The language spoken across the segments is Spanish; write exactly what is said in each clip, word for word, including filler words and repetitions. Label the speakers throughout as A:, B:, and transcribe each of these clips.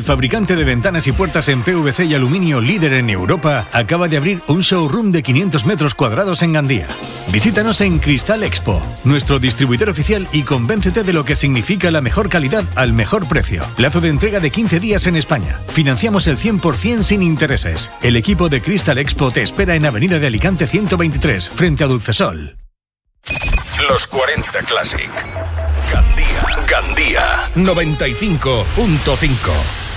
A: fabricante de ventanas y puertas en P V C y aluminio líder en Europa, acaba de abrir un showroom de quinientos metros cuadrados en Gandía. Visítanos en Cristal Expo, nuestro distribuidor oficial, y convéncete de lo que significa la mejor calidad al mejor precio. Plazo de entrega de quince días en España. Financiamos el cien por ciento sin intereses. El equipo de Cristal Expo te espera en Avenida de Alicante ciento veintitrés, frente a Dulcesol.
B: Los cuarenta Classic. Gandía. Gandía. noventa y cinco punto cinco.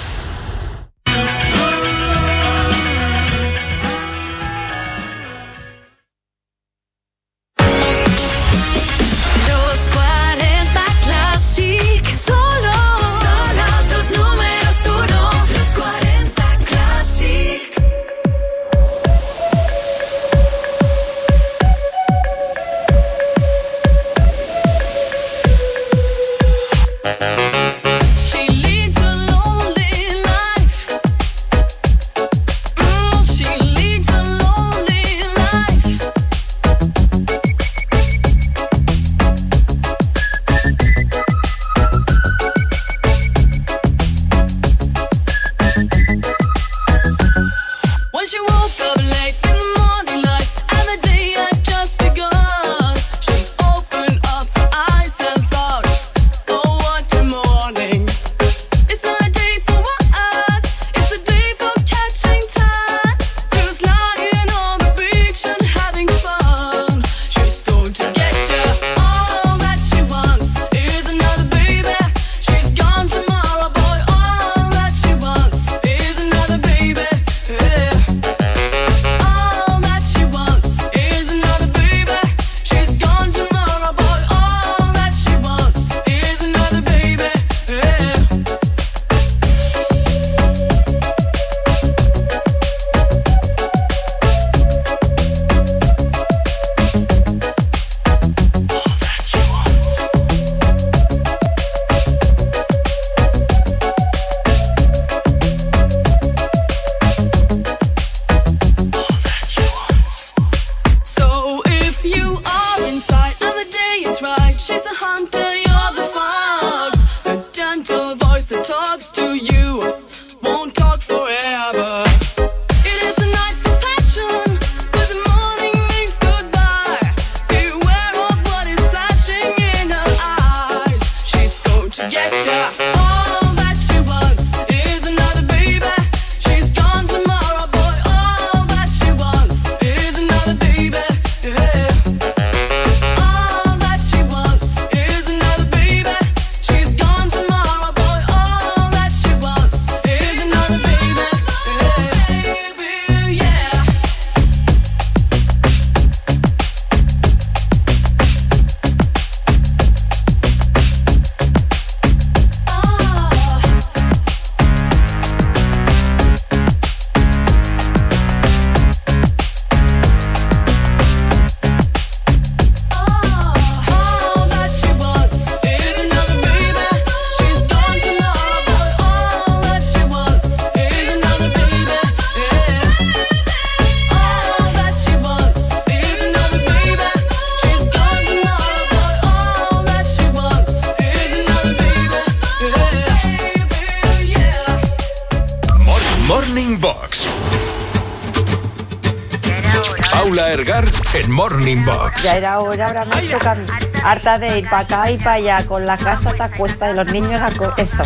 B: En Morning Box.
C: Ya era hora, ahora me toca a mí. Harta de ir para acá y para allá, con las casas a cuesta de los niños a co eso.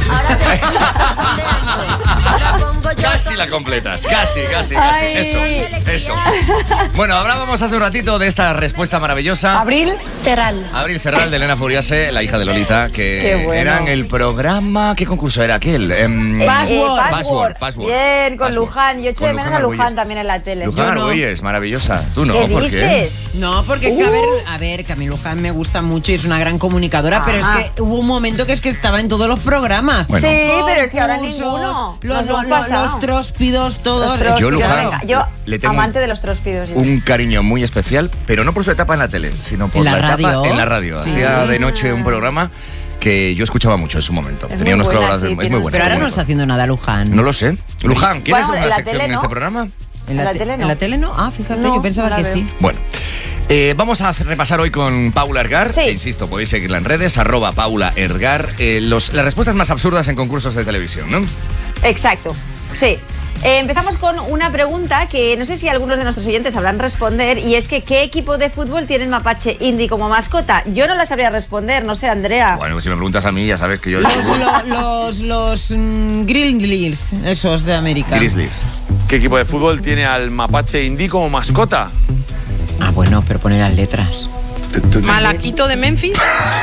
D: Casi la completas, casi, casi, casi.
C: Ay.
D: Eso, eso. Bueno, hablábamos hace un ratito de esta respuesta maravillosa.
C: Abril Cerral.
D: Abril Cerral de Elena Furiase, la hija de Lolita, que
C: Qué bueno.
D: era en el programa. ¿Qué concurso era aquel? Um,
C: Password.
D: Eh, Password. Password.
C: Bien, con
D: Password.
C: Luján. Yo eché
D: Con
C: de menos
D: Luján
C: a Luján
D: Argüelles.
C: también en la tele.
D: Luján
C: Yo no.
D: Argüelles, maravillosa. Tú no,
C: ¿Qué
D: ¿por
C: dices?
D: qué?
E: No, porque es que, a ver, a ver, que a mí Luján me gusta mucho y es una gran comunicadora, pero es
C: Ajá.
E: que hubo un momento que es que estaba en todos los programas.
D: Bueno.
C: Sí, pero es que ahora
E: Concursos,
C: ninguno.
E: Los,
C: Nos
E: los,
C: hemos
E: los,
C: pasado.
E: los tróspidos, todos.
C: Los
D: Yo,
C: tróspidos,
D: Luján,
C: venga, yo
D: le tengo
C: amante de los tróspidos. yo.
D: Un cariño muy especial, pero no por su etapa en la tele, sino por
E: ¿En la
D: etapa
E: radio?
D: en la radio.
E: Sí.
D: Hacía de noche un programa que yo escuchaba mucho en su momento.
C: Es
D: Tenía
C: muy
D: unos
C: buena,
D: colaboradores,
C: sí,
D: es
C: tiene
D: muy
C: un-
D: buena.
E: Pero ahora
D: muy
E: no está
D: buena.
E: haciendo nada Luján.
D: No lo sé. Luján, ¿quieres
C: Bueno,
D: una
C: en la
D: sección
C: tele
D: en
C: no.
D: este programa?
E: ¿En la,
C: ¿En la
E: te-
C: tele no?
E: ¿En la tele no? Ah, fíjate,
C: No,
E: yo pensaba
C: no la
E: que
C: veo.
E: sí.
D: Bueno, eh, vamos a hacer- repasar hoy con Paula Ergar.
C: Sí.
D: E insisto, podéis seguirla en redes, arroba Paula Ergar. Eh, los, las respuestas más absurdas en concursos de televisión, ¿no?
C: Exacto, sí. Eh, empezamos con una pregunta que no sé si algunos de nuestros oyentes sabrán responder, y es que ¿qué equipo de fútbol tiene el mapache Indy como mascota? Yo no la sabría responder, no sé, Andrea.
D: Bueno, si me preguntas a mí, ya sabes que yo...
E: Los, lo, los, los mm, Grizzlies, esos de América.
D: Grizzlies.
F: ¿Qué equipo de fútbol tiene al mapache Indy como mascota?
E: Ah, bueno, pero pone las letras.
G: Malaquito de Memphis.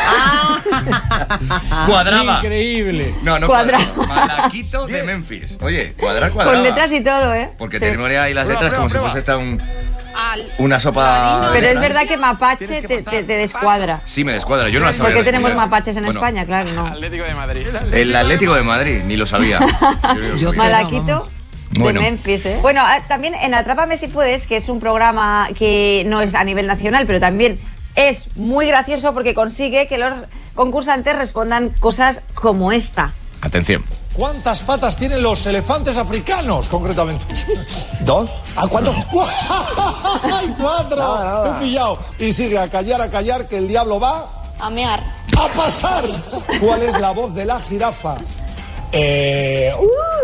D: Cuadraba.
H: Increíble.
D: No, no
C: Cuadraba.
D: cuadraba. Malaquito de Memphis. Oye, cuadrar, cuadraba.
C: Con letras y todo, ¿eh?
D: Porque
C: Sí.
D: tenemos ahí las letras
F: Prueba,
D: como
F: prueba,
D: si fuese esta un,
G: Al-
D: una sopa...
C: Pero
D: de
C: es
D: Francia.
C: verdad que mapache te, te- te descuadra.
D: Sí, me descuadra. Yo no la sabía.
C: ¿Por qué tenemos
D: responder.
C: mapaches en
D: Bueno,
C: España? Claro, no.
H: Atlético de Madrid.
D: El Atlético de Madrid, ni lo sabía. Yo ni lo
E: Yo-
D: sabía.
C: Malaquito de
D: Bueno.
C: Memphis, ¿eh? Bueno, ah, también en Atrápame si puedes, que es un programa que no es a nivel nacional, pero también es muy gracioso porque consigue que los concursantes respondan cosas como esta.
D: Atención.
I: ¿Cuántas patas tienen los elefantes africanos, concretamente?
J: ¿Dos?
I: ¿A cuántos? ¡Ay, cuatro! Te he pillado. Y sigue a callar, a callar, que el diablo va
G: A mear.
I: a pasar. ¿Cuál es la voz de la jirafa? Eh...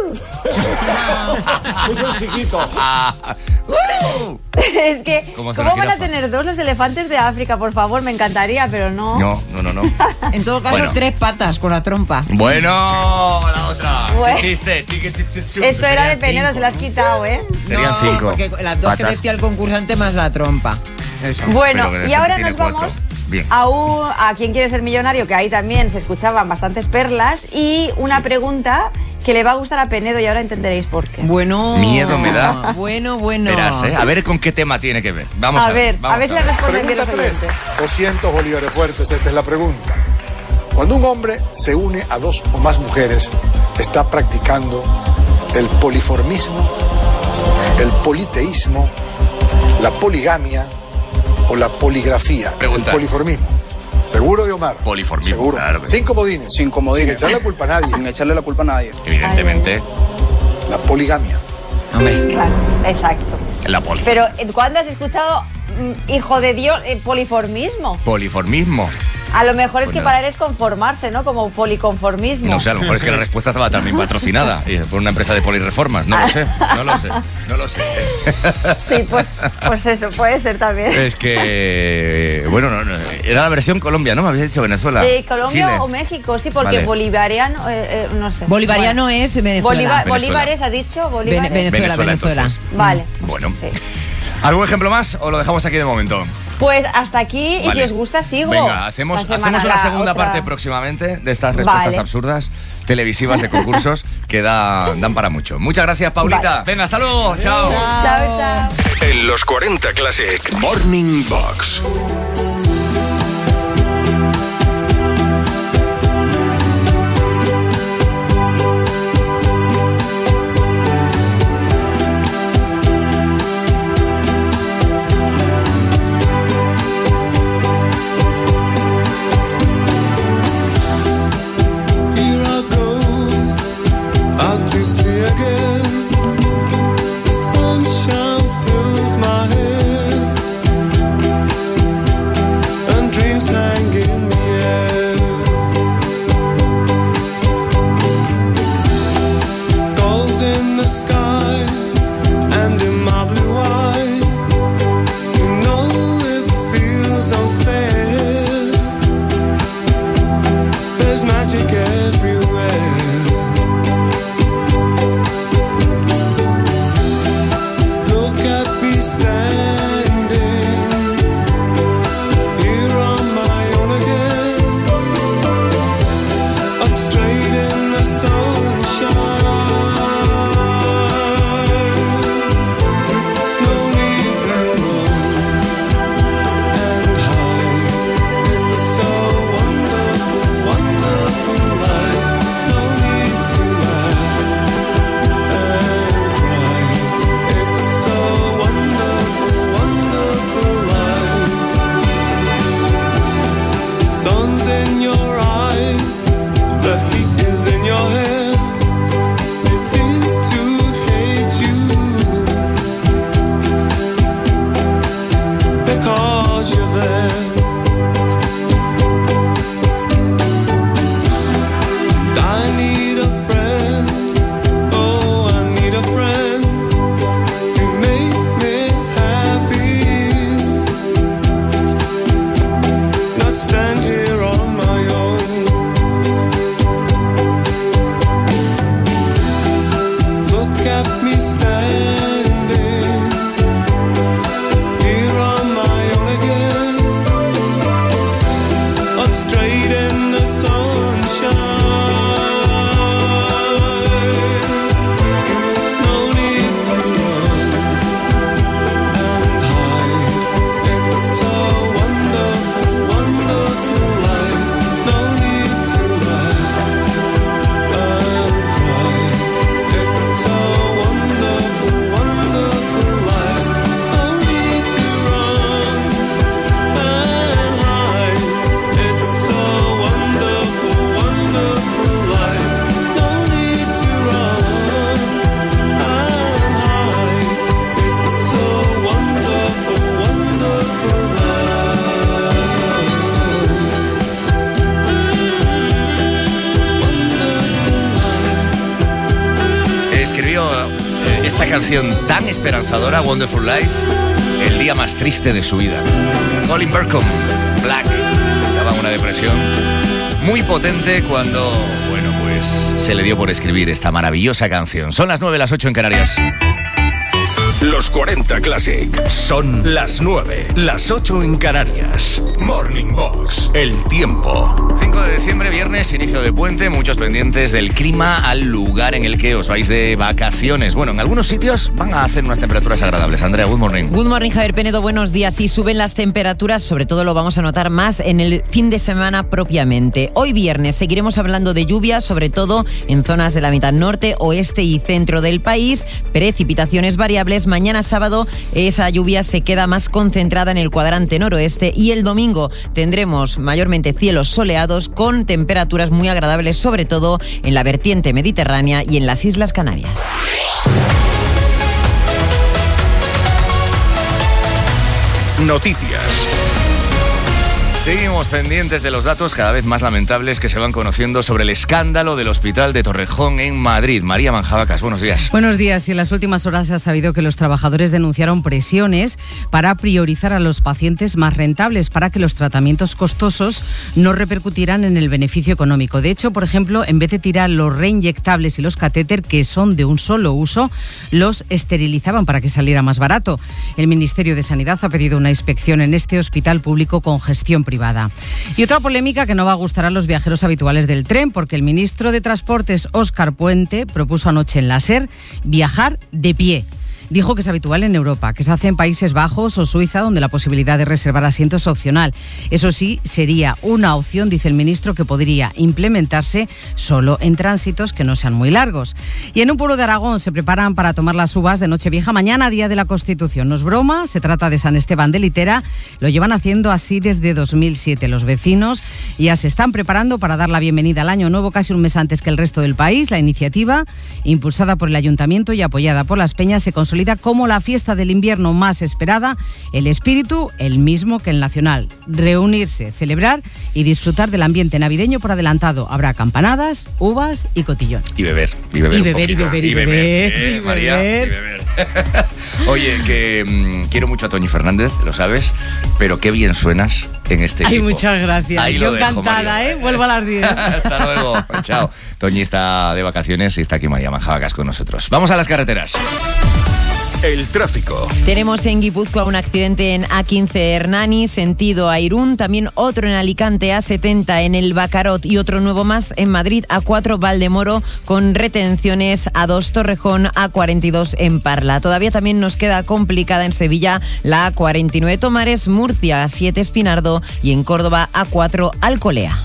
I: es un chiquito.
C: Es que,
D: ¿Cómo
C: ¿cómo,
D: se la
C: van a
D: jirafa?
C: tener dos los elefantes de África? Por favor, me encantaría, pero no.
D: No, no, no, no.
E: En todo caso,
D: Bueno.
E: tres patas con la trompa.
D: Bueno, la otra.
C: Bueno.
D: ¿Qué chiste? Tiqui, chi, chi, chi.
C: Esto era de
D: Serían
C: Penedo,
D: cinco,
C: se lo has
D: ¿no?
C: quitado, ¿eh?
D: Serían
E: no,
D: cinco.
E: porque las dos que
D: patas.
E: decía el concursante más la trompa. Eso.
C: Bueno,
D: Pero que
C: y
D: eso
C: ahora
D: tiene
C: nos
D: cuatro.
C: vamos
D: Bien.
C: a, un, a ¿Quién quiere ser millonario? Que ahí también se escuchaban bastantes perlas y una pregunta que le va a gustar a Penedo y ahora entenderéis por qué.
E: Bueno.
D: Miedo me da.
E: Bueno, bueno.
D: Verás, ¿eh? A ver con qué tema tiene que ver. Vamos a,
C: a ver,
D: vamos
C: a ver si le responden bien
I: Pregunta
C: los
I: tres.
C: oyentes.
I: doscientos bolívares fuertes, esta es la pregunta. Cuando un hombre se une a dos o más mujeres, ¿está practicando el poliformismo, el politeísmo, la poligamia o la poligrafía?
D: Pregunta.
I: El poliformismo. ¿Seguro de Omar?
D: Poliformismo,
I: Seguro.
D: claro que sí.
I: Sin comodines.
J: Sin comodines.
I: Sin echarle la culpa a nadie.
J: Sin echarle la culpa a nadie.
D: Evidentemente,
I: La poligamia.
E: Hombre.
C: Claro, exacto.
D: la poli.
C: Pero, ¿cuándo has escuchado, mm, hijo de Dios, eh, poliformismo?
D: Poliformismo.
C: A lo mejor es
D: Pues
C: que
D: nada.
C: para él es conformarse, ¿no? Como policonformismo.
D: No sé, a lo mejor es que la respuesta estaba también patrocinada y por una empresa de polirreformas. No lo sé, no lo sé, no lo sé.
C: Sí, pues, pues eso, puede ser también.
D: Es que, bueno, no, no, era la versión Colombia, ¿no? Me habías dicho Venezuela.
C: Eh, Colombia
D: Chile.
C: o México, sí, porque
D: Vale.
C: bolivariano, eh, eh, no sé.
E: Bolivariano
C: Bueno.
E: es Venezuela.
C: Bolívar,
D: Venezuela.
C: Bolívares, ha dicho, Bolívares.
E: Vene- Venezuela,
D: Venezuela,
E: Venezuela.
D: entonces.
C: Vale.
D: Bueno.
C: Sí.
D: ¿Algún ejemplo más o lo dejamos aquí de momento?
C: Pues hasta aquí, y
D: Vale.
C: si os gusta, sigo.
D: Venga, hacemos,
C: La semana,
D: hacemos una
C: la
D: segunda
C: otra.
D: parte próximamente de estas respuestas
C: Vale.
D: absurdas televisivas de concursos que da- dan para mucho. Muchas gracias, Paulita.
C: Vale.
D: Venga, hasta luego. Chao.
C: Chao, chao.
B: En los cuarenta Classic Morning Box.
K: Here I go, out to sea again. The sunshine fills my head, and dreams hang in the air. Gulls in the sky, and in my blue eye, you know it feels unfair. There's magic everywhere.
D: escribió eh, esta canción tan esperanzadora, Wonderful Life, el día más triste de su vida. Colin Burkham, Black, estaba en una depresión muy potente cuando, bueno, pues se le dio por escribir esta maravillosa canción. Son las nueve, las ocho en Canarias.
B: Los cuarenta Classic son las nueve, las ocho en Canarias. Morning Box, el tiempo.
D: cinco de diciembre, viernes, inicio de puente, muchos pendientes del clima al lugar en el que os vais de vacaciones. Bueno, en algunos sitios van a hacer unas temperaturas agradables. Andrea, good morning.
E: Good morning, Javier Penedo, buenos días. Y suben las temperaturas, sobre todo lo vamos a notar más en el fin de semana propiamente. Hoy viernes seguiremos hablando de lluvia, sobre todo en zonas de la mitad norte, oeste y centro del país. Precipitaciones variables. Mañana sábado esa lluvia se queda más concentrada en el cuadrante noroeste y el domingo tendremos mayormente cielos soleados con temperaturas muy agradables, sobre todo en la vertiente mediterránea y en las Islas Canarias.
B: Noticias.
D: Seguimos pendientes de los datos cada vez más lamentables que se van conociendo sobre el escándalo del Hospital de Torrejón en Madrid. María Manjabacas, buenos días.
H: Buenos días. Y en las últimas horas se ha sabido que los trabajadores denunciaron presiones para priorizar a los pacientes más rentables para que los tratamientos costosos no repercutieran en el beneficio económico. De hecho, por ejemplo, en vez de tirar los reinyectables y los catéter, que son de un solo uso, los esterilizaban para que saliera más barato. El Ministerio de Sanidad ha pedido una inspección en este hospital público con gestión privada. Y otra polémica que no va a gustar a los viajeros habituales del tren, porque el ministro de Transportes, Óscar Puente, propuso anoche en la SER viajar de pie. Dijo que es habitual en Europa, que se hace en Países Bajos o Suiza, donde la posibilidad de reservar asiento es opcional. Eso sí, sería una opción, dice el ministro, que podría implementarse solo en tránsitos que no sean muy largos. Y en un pueblo de Aragón se preparan para tomar las uvas de Nochevieja mañana, día de la Constitución. No es broma, se trata de San Esteban de Litera. Lo llevan haciendo así desde dos mil siete. Los vecinos ya se están preparando para dar la bienvenida al año nuevo casi un mes antes que el resto del país. La iniciativa, impulsada por el Ayuntamiento y apoyada por las Peñas, se consolida como la fiesta del invierno más esperada, el espíritu el mismo que el nacional: reunirse, celebrar y disfrutar del ambiente navideño por adelantado. Habrá campanadas, uvas y cotillón.
D: Y beber, y beber,
H: y beber, y beber, y beber,
D: eh,
H: y
D: María,
H: beber.
D: y beber. Oye, que mmm, quiero mucho a Toñi Fernández, lo sabes, pero qué bien suenas en este
H: Ay,
D: equipo.
H: muchas gracias.
D: Ahí
H: Yo
D: lo dejo,
H: encantada,
D: María.
H: ¿eh? Vuelvo a las diez.
D: Hasta luego. Chao. Toñi está de vacaciones y está aquí María Manjabacas con nosotros. Vamos a las carreteras.
B: El tráfico.
E: Tenemos en Guipúzcoa un accidente en A quince Hernani, sentido a Irún, también otro en Alicante A setenta en el Bacarot y otro nuevo más en Madrid A cuatro Valdemoro con retenciones A dos Torrejón, A cuarenta y dos en Parla. Todavía también nos queda complicada en Sevilla la A cuarenta y nueve Tomares, Murcia A siete Espinardo y en Córdoba A cuatro Alcolea.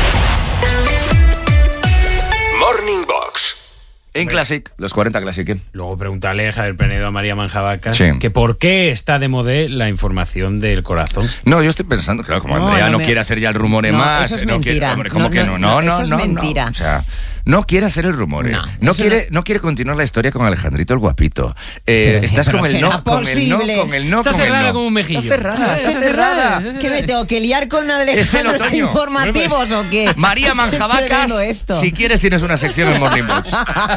B: Morning Box.
D: En Classic, los cuarenta Classic. ¿eh?
J: Luego preguntarle a Javier Penedo a María Manjabacas
D: Sí.
J: que por qué está de modé la información del corazón.
D: No, yo estoy pensando, claro, como
E: No,
D: Andrea
E: no
D: no,
E: me-
D: quiere hacer ya el rumore
E: No,
D: más.
E: eso es
D: no quiere,
E: mentira.
D: hombre, ¿cómo
E: No,
D: que
E: no,
D: no? No,
E: no,
D: no,
E: eso es
D: no,
E: mentira.
D: no. O sea, no quiere hacer el rumore.
E: No,
D: No,
E: eso
D: quiere,
E: no-
D: no quiere continuar la historia con Alejandrito el Guapito. Eh,
E: Pero-
D: estás
E: pero
D: con el
E: será
D: no, con el no,
E: posible.
D: con el no,
J: Está
D: con el
J: cerrada
D: no.
J: como un mejillo.
D: Está cerrada, está
J: Eh,
D: cerrada.
J: eh,
E: ¿Qué me tengo que liar con
D: Es el
E: Alejandro
D: otoño.
E: informativos o qué?
D: María
E: Es
D: Manjabacas,
E: tremendo esto.
D: si quieres tienes una sección en Morning Box.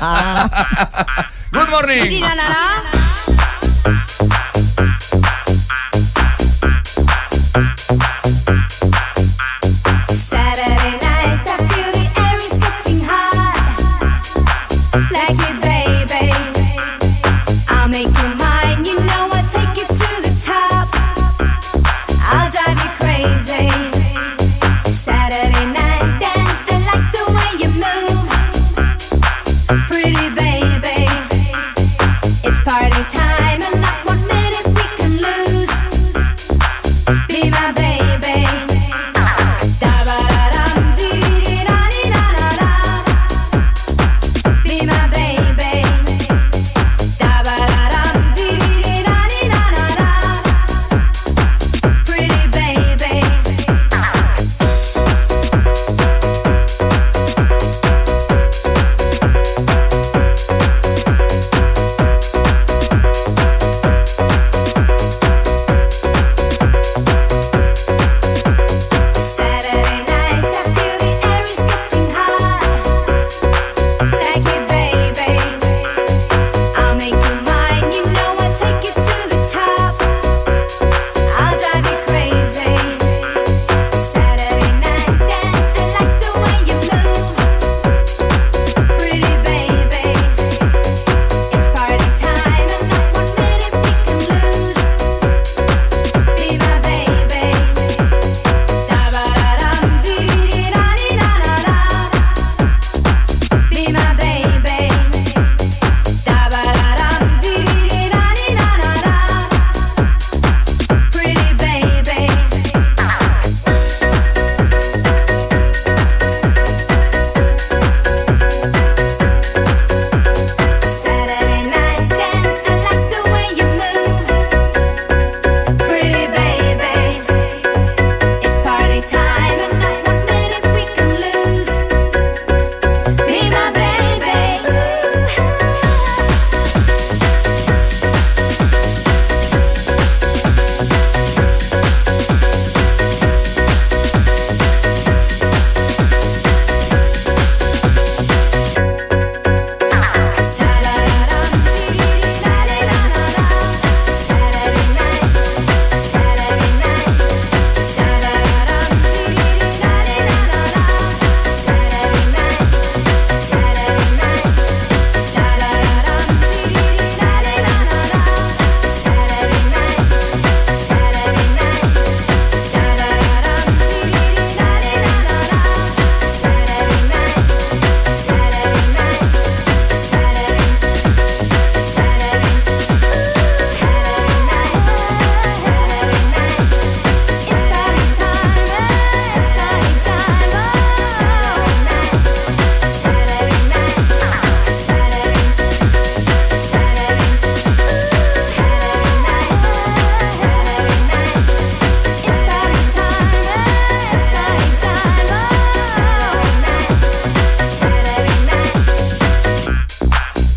D: Good morning.
L: Saturday night, I feel the air is getting hot. Like me, baby. I'll make you mine, you know I'll take you to the top. I'll drive you crazy. Saturday night, dance, I like the way you move. Pretty baby. It's party time and not one minute we can lose. Be my baby. Da-ba-da-dum, dee-dee-da-dee-da-da-da. Be my baby. Da-ba-da-dum, dee-dee-da-dee-da-da-da. Pretty baby.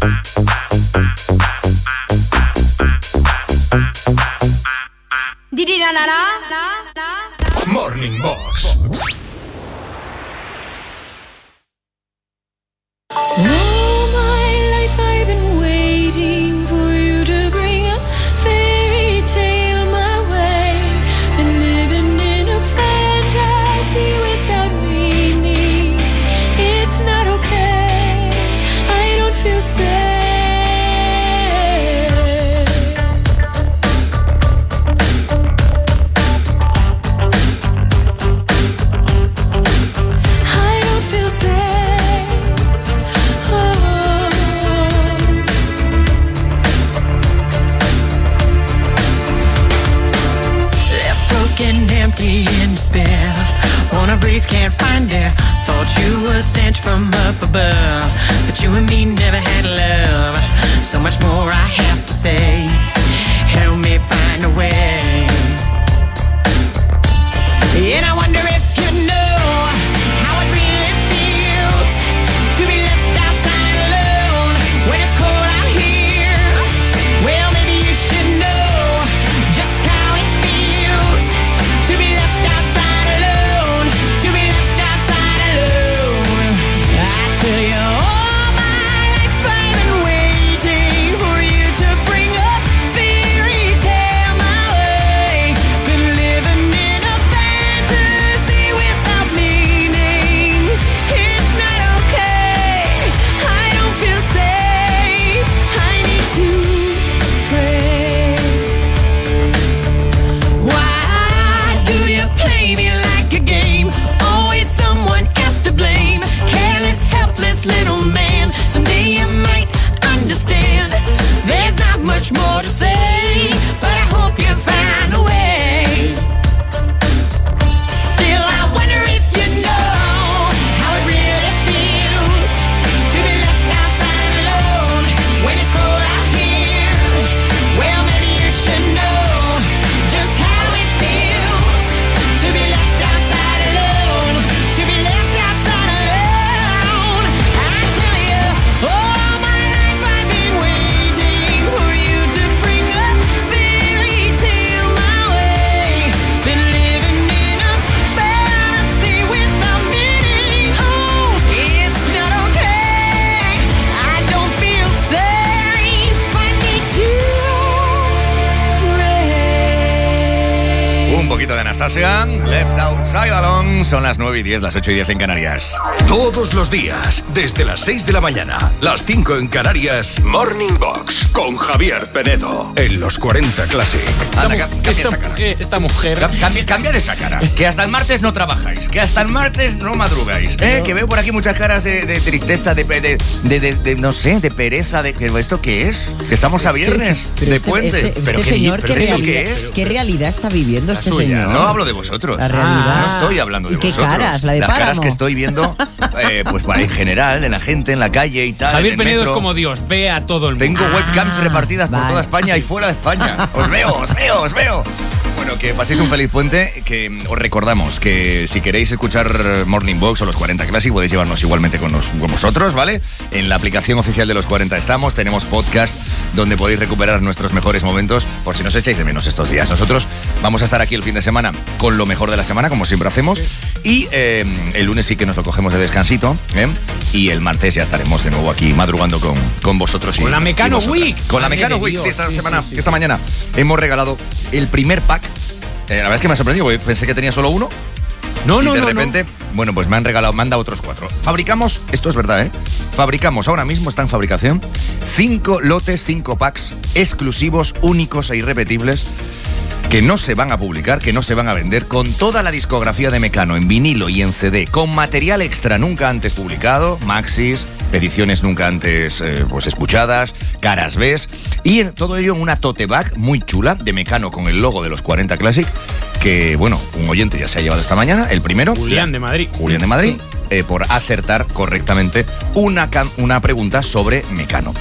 B: Morning Box.
K: All my life I've been waiting for you to bring a fairy tale my way. Been living in a fantasy without meaning. It's not okay. I don't feel safe. Empty in despair, wanna breathe, can't find air. Thought you were sent from up above, but you and me never had love. So much more I have to say. Help me find a way. And I wonder if you know how it really feels to be left outside alone when it's cold out here. Well, maybe you should know just how it feels to be left outside alone, to be left outside alone. I tell you, all my life I've been waiting for you to bring a fairy tale my way. Been living in a fantasy without meaning. It's not okay. I don't feel safe. I need to pray. Why do you play me like a game? Always someone else to blame. Careless, helpless little man. Someday you might understand. There's not much more to say, but I hope you find a way. Still, I wonder if you know how it really feels to be left outside alone when it's cold out here. Well, maybe you should know just how it feels to be left outside alone, to be left outside alone. I tell you, all my life I've been waiting for you to bring a fairy tale my way. Been living in a fantasy without meaning. Oh, it's not okay. I don't feel safe. I need to pray.
D: Un poquito de Anastasia, Left Outside Alone. Son las nueve y diez, las ocho y diez en Canarias.
B: Todos los días, desde las seis de la mañana, las cinco en Canarias, Morning Box con Javier Penedo en los cuarenta Classic.
D: Anda, ca- cambia
J: Esta
D: esa cara.
J: mujer, esta mujer.
D: Cam- Cambia, cambia de esa cara. Que hasta el martes no trabajáis. Que hasta el martes no madrugáis. ¿eh? Que veo por aquí muchas caras de, de tristeza, de, de, de, de- de, no sé, de pereza. De, ¿esto qué es? Que estamos a viernes,
E: Pero
D: de
E: este,
D: puente.
E: este-
D: ¿Pero
E: este
D: qué,
E: señor,
D: pero
E: ¿qué,
D: esto
E: realidad,
D: qué es?
E: ¿qué realidad está viviendo este
J: suya,
E: señor?
D: No hablo de vosotros.
E: La realidad.
D: No estoy hablando de
E: ¿Y qué
D: vosotros.
E: caras? ¿La de
D: Las caras
E: Páramo?
D: que estoy viendo, eh, pues en general, en la gente, en la calle y tal.
J: Javier
D: en el
J: Penedo es
D: metro.
J: como Dios, ve a todo el mundo.
D: Tengo
E: Ah,
D: webcams repartidas por
E: vale.
D: toda España y fuera de España. Os veo, os veo, os veo. Bueno, que paséis un feliz puente, que os recordamos que si queréis escuchar Morning Box o los cuarenta Classic podéis llevarnos igualmente con, nos, con vosotros, ¿vale? En la aplicación oficial de los cuarenta estamos, tenemos podcast donde podéis recuperar nuestros mejores momentos por si nos echáis de menos estos días. Nosotros vamos a estar aquí el fin de semana con lo mejor de la semana, como siempre hacemos, y eh, el lunes sí que nos lo cogemos de descansito, ¿eh? Y el martes ya estaremos de nuevo aquí madrugando con, con vosotros. Y,
J: Con la Mecano
D: y vosotras.
J: Week.
D: Con la
J: Madre
D: Mecano
J: de
D: Week,
J: Dios,
D: sí, esta
J: sí,
D: semana,
J: sí, sí.
D: esta mañana hemos regalado el primer pack. Eh, la verdad es que me ha sorprendido, porque pensé que tenía solo uno.
J: No,
D: y
J: no,
D: de
J: no,
D: repente, bueno, pues me han regalado, me han dado otros cuatro. Fabricamos, esto es verdad, ¿eh? Fabricamos, ahora mismo está en fabricación, cinco lotes, cinco packs exclusivos, únicos e irrepetibles, que no se van a publicar, que no se van a vender, con toda la discografía de Mecano en vinilo y en C D, con material extra nunca antes publicado, maxis, ediciones nunca antes eh, pues escuchadas, caras B, y en todo ello en una tote bag muy chula de Mecano con el logo de los cuarenta Classic, que, bueno, un oyente ya se ha llevado esta mañana, el primero.
J: Julián de Madrid.
D: Julián de Madrid, eh, por acertar correctamente una, can- una pregunta sobre Mecano.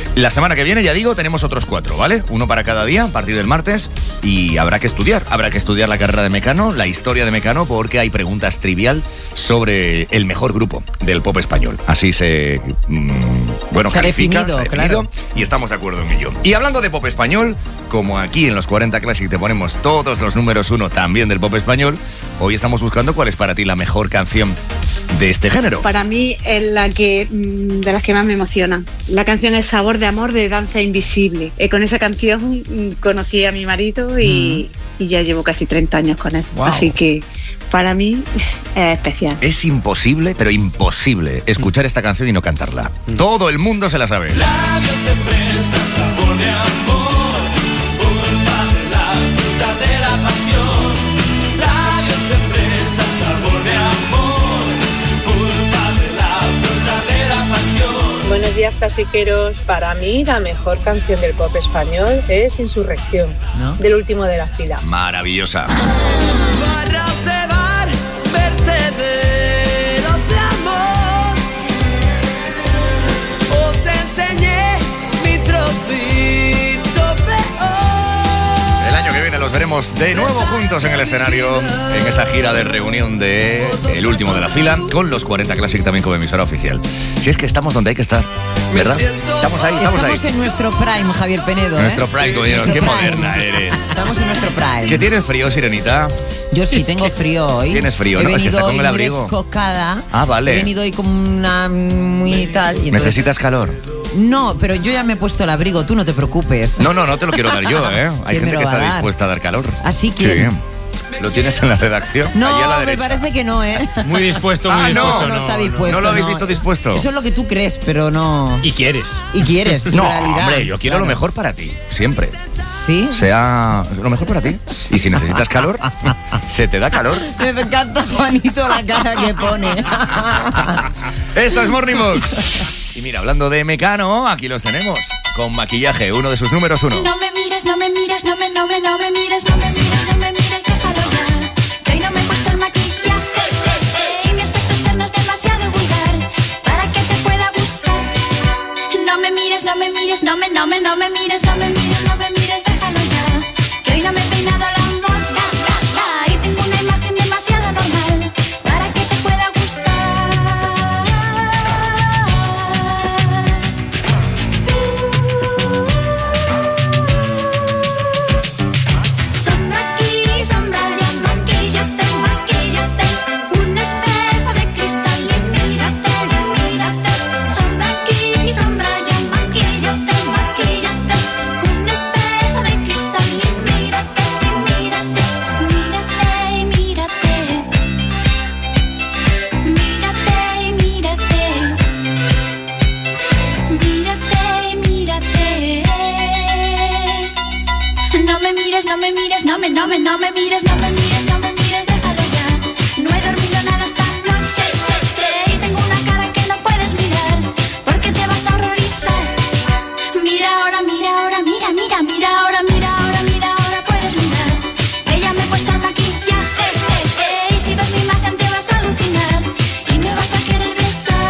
D: La semana que viene, ya digo, tenemos otros cuatro, ¿vale? Uno para cada día, a partir del martes, y habrá que estudiar. Habrá que estudiar la carrera de Mecano, la historia de Mecano, porque hay preguntas trivial sobre el mejor grupo del pop español. Así se, mmm, bueno,
E: se
D: califica,
E: ha definido,
D: se ha definido,
E: claro.
D: Y estamos de acuerdo en ello. Y hablando de pop español, como aquí en los cuarenta Classic te ponemos todos los números uno también del pop español, hoy estamos buscando cuál es para ti la mejor canción de este género.
M: Para mí es la que de las que más me emociona. La canción es Sabor de Amor de Danza Invisible. Eh, con esa canción conocí a mi marido y, mm. y ya llevo casi treinta años con él. Wow. Así que para mí es especial.
D: Es imposible, pero imposible escuchar esta canción y no cantarla. Mm. Todo el mundo se la sabe.
K: Labios de fresa, sabor de amor, pulpa de la fruta de la pasión. Labios de fresa, sabor de amor, pulpa de la fruta de la pasión.
N: Buenos días, clasiqueros. Para mí la mejor canción del pop español es Insurrección, ¿no? Del último de la fila.
D: Maravillosa.
K: Barras de bar, vertederos de amor. Os enseñé mi trocito peor.
D: El año que viene los veremos de nuevo juntos en el escenario, en esa gira de reunión de El Último de la Fila, con los cuarenta Classic también como emisora oficial. Si es que estamos donde hay que estar, ¿verdad? Estamos ahí, estamos,
E: estamos
D: ahí.
E: en nuestro prime, Javier Penedo.
D: En nuestro
E: ¿eh?
D: prime, compañero. Qué
E: prime.
D: Moderna eres.
E: Estamos en nuestro prime.
D: ¿Qué tienes frío, Sirenita?
E: Yo sí tengo frío hoy.
D: Tienes frío,
E: He
D: ¿no? Es que
E: venido
D: está con
E: hoy
D: el
E: muy
D: abrigo.
E: descocada.
D: Ah, vale.
E: He venido hoy como una muy tal. Y entonces...
D: ¿Necesitas calor?
E: No, pero yo ya me he puesto el abrigo, tú no te preocupes.
D: No, no, no te lo quiero dar yo, ¿eh? Hay gente que está dar? dispuesta a dar calor.
E: Así que...
D: Sí. ¿Lo tienes en la redacción?
E: No,
D: Allá a la
E: me
D: derecha.
E: parece que no, ¿eh?
J: Muy dispuesto, muy
D: ah,
J: dispuesto.
E: No, no, no está dispuesto.
D: ¿No lo habéis
E: no.
D: visto dispuesto?
E: Eso es lo que tú crees, pero no...
J: Y quieres.
E: Y quieres,
D: No,
E: en realidad.
D: hombre, yo quiero
E: Claro.
D: lo mejor para ti, siempre.
E: ¿Sí?
D: Sea lo mejor para ti. Y si necesitas calor, se te da calor.
E: Me encanta, Juanito, la cara que pone.
D: Esto es Morning Box. Y mira, hablando de Mecano, aquí los tenemos. Con maquillaje, uno de sus números uno.
L: No me mires, no me mires, no me, no me, no me mires, no me mires, no me mires, déjalo ya. Que hoy no me he puesto el maquillaje y mi aspecto externo es demasiado vulgar para que te pueda gustar. No me mires, no me mires, no me, no me, no me mires, no me mires, no me mires, déjalo ya. Que hoy no me he peinado la moda y tengo una imagen demasiado normal para que te pueda gustar. Sombra aquí, sombra allá, maquíllate, maquíllate. Un espejo de cristal y mírate, mírate. Sombra aquí, sombra allá, maquíllate, maquíllate. Un espejo de cristal y mírate, mírate. Mírate, mírate. Mírate, mírate. Mírate, mírate. No me mires, no me mires, no me, no me, no me mires, no me mires, no me mires, déjalo ya. No he dormido nada esta noche, che, che, y tengo una cara que no puedes mirar, porque te vas a horrorizar. Mira ahora, mira ahora, mira, mira, mira ahora, mira ahora, mira ahora, puedes mirar. Que ya me he puesto el maquillaje, eh, eh, y si ves mi imagen te vas a alucinar y me vas a querer besar.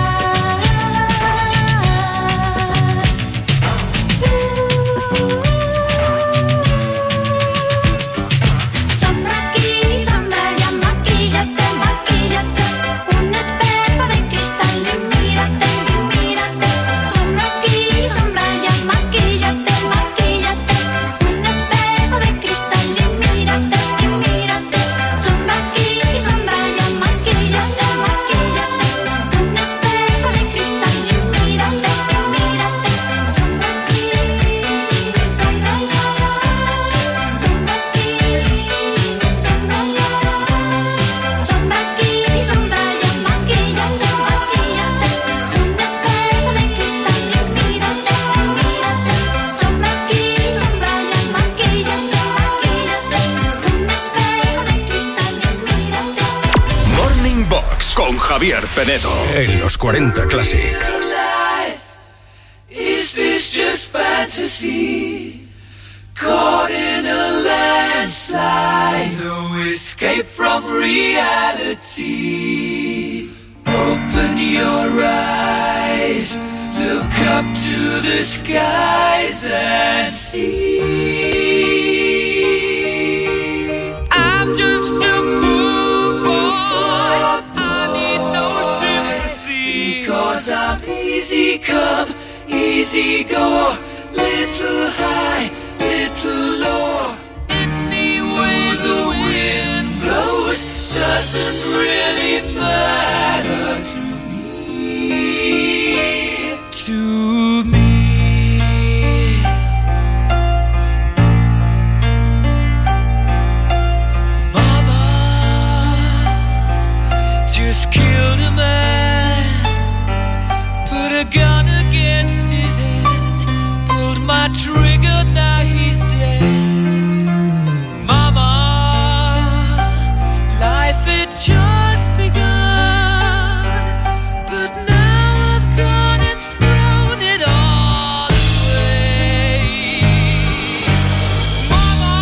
L: Sombra aquí, sombra allá, maquíllate, maquíllate. Un espejo de cristal y mírate, mírate. Sombra aquí, sombra allá, maquíllate, maquíllate. Un espejo de cristal y mírate, mírate. Sombra aquí, sombra allá, maquíllate, maquíllate. Un espejo de cristal y mírate, mírate. Sombra aquí, sombra allá. Sombra aquí, sombra allá. Sombra aquí, sombra allá, maquíllate, maquíllate. Un espejo de cristal y mírate, mírate. Sombra aquí, sombra allá, maquíllate, maquíllate. Un espejo de cristal y mírate.
B: Morning Box con Javier Penedo en los cuarenta Classic.
K: Is this just fantasy? Caught in a landslide, no escape from reality. Open your eyes, Look up to the skies and see. I'm just a poor boy, I need no sympathy, because I'm easy come, easy go, little high, little low. Any way the wind blows doesn't really matter to me, to me. Mama just killed a man, put a gun against his head, pulled my trigger, now he's dead. Mama, life had just begun, but now I've gone and thrown it all away. Mama,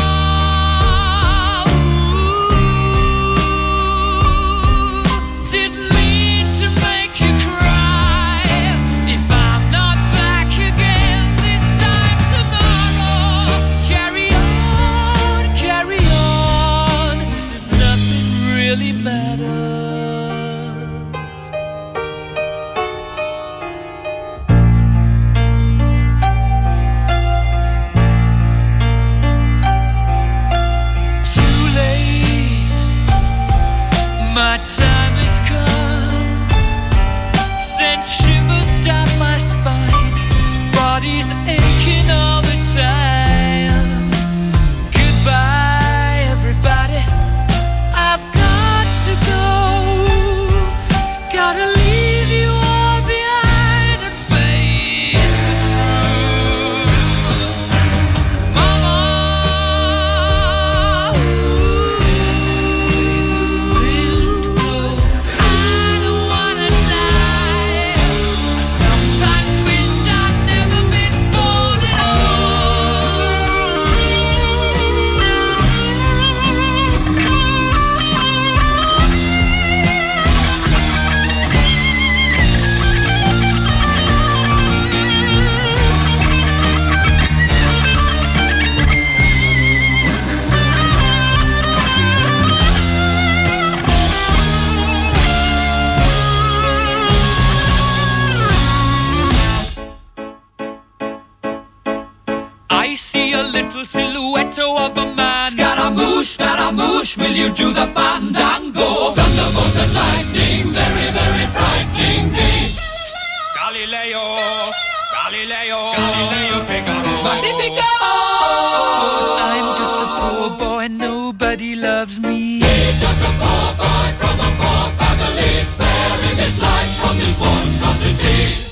K: ooh, didn't mean to make you cry. If I'm not back again this time tomorrow, carry on, carry on, as if nothing really matters. Too late, my time has come, sent shivers down my spine, body's aching all the time. Goodbye, everybody, I've got to go, gotta leave you all behind and face the truth. Mama, I don't wanna die. I sometimes wish I'd never been born at I see a little silhouette of a man. Scaramouche, Scaramouche, will you do the fandango? Thunderbolt and lightning, very, very frightening me. Galileo, Galileo, Galileo Figaro. Magnifico! I'm just a poor boy, nobody loves me. He's just a poor boy from a poor family, sparing his life from this monstrosity.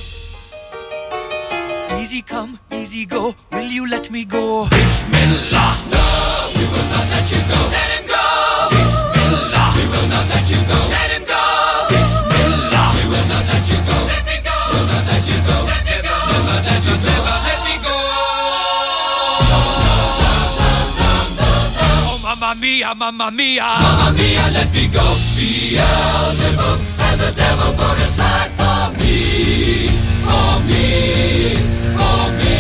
K: Easy come, easy go, will you let me go? Bismillah, no, we will not let you go. Let him go! Bismillah, we will not let you go. Let him go! Bismillah, we will not let you go. Let me go! We'll not let you go. Let me go! We'll not let you go. Never let me go. Oh, mamma mia, mamma mia, mamma mia, let me go. Beelzebub has a devil put aside for me, for me, for me.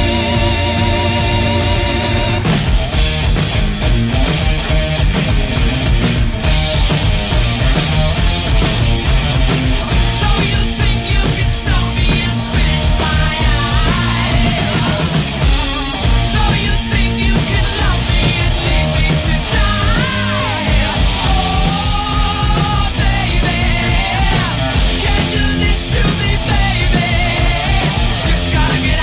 K: So you think you can stop me and spit my eye? So you think you can love me and leave me to die? Oh, baby, can't do this to me, baby. Just gotta get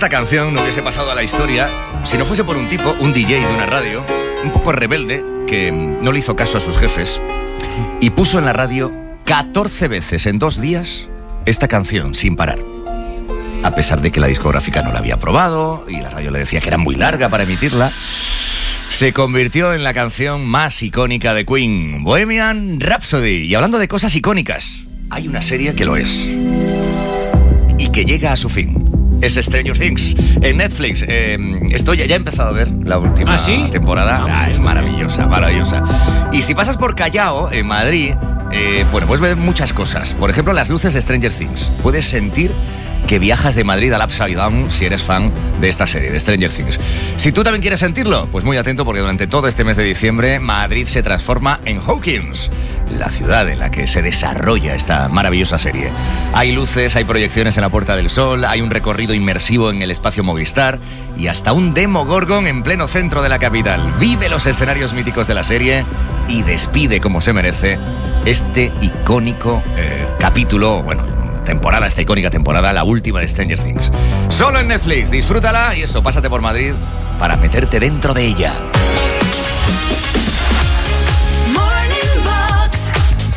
D: esta canción no hubiese pasado a la historia si no fuese por un tipo, un D J de una radio, un poco rebelde, que no le hizo caso a sus jefes y puso en la radio catorce veces en dos días esta canción sin parar. A pesar de que la discográfica no la había aprobado y la radio le decía que era muy larga para emitirla, se convirtió en la canción más icónica de Queen, Bohemian Rhapsody. Y hablando de cosas icónicas, hay una serie que lo es y que llega a su fin. Es Stranger Things en Netflix. Eh, estoy ya, ya he empezado a ver la última
J: ¿Ah, sí?
D: temporada. Ah, es maravillosa, maravillosa. Y si pasas por Callao, en Madrid, eh, bueno, puedes ver muchas cosas. Por ejemplo, las luces de Stranger Things. Puedes sentir que viajas de Madrid al Upside Down si eres fan de esta serie, de Stranger Things. Si tú también quieres sentirlo, pues muy atento, porque durante todo este mes de diciembre Madrid se transforma en Hawkins, la ciudad en la que se desarrolla esta maravillosa serie. Hay luces, hay proyecciones en la Puerta del Sol, hay un recorrido inmersivo en el espacio Movistar y hasta un Demogorgon en pleno centro de la capital. Vive los escenarios míticos de la serie y despide como se merece este icónico eh, capítulo, bueno, temporada, esta icónica temporada, la última de Stranger Things. Solo en Netflix, disfrútala y eso, pásate por Madrid para meterte dentro de ella.
K: Morning Box.